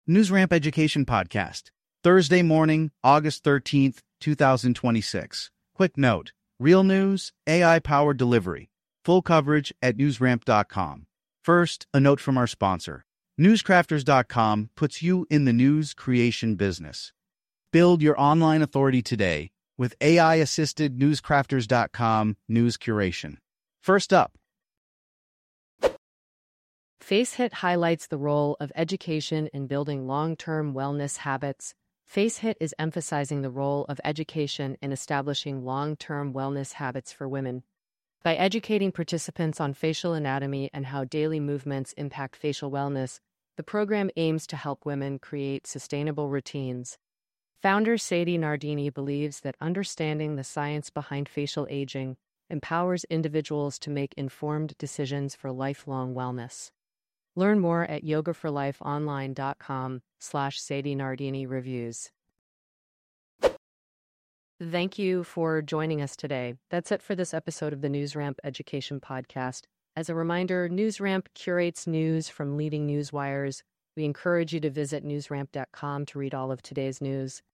NewsRamp Education Podcast, Thursday morning, August 13th, 2026. Quick note, real news, AI-powered delivery. Full coverage at newsramp.com. First, a note from our sponsor. Newscrafters.com puts you in the news creation business. Build your online authority today with AI-assisted Newscrafters.com news curation. First up, FaceHit highlights the role of education in building long-term wellness habits. FaceHit is emphasizing the role of education in establishing long-term wellness habits for women. By educating participants on facial anatomy and how daily movements impact facial wellness, the program aims to help women create sustainable routines. Founder Sadie Nardini believes that understanding the science behind facial aging empowers individuals to make informed decisions for lifelong wellness. Learn more at yogaforlifeonline.com/Sadie Nardini reviews. Thank you for joining us today. That's it for this episode of the NewsRamp Education Podcast. As a reminder, NewsRamp curates news from leading news wires. We encourage you to visit newsramp.com to read all of today's news.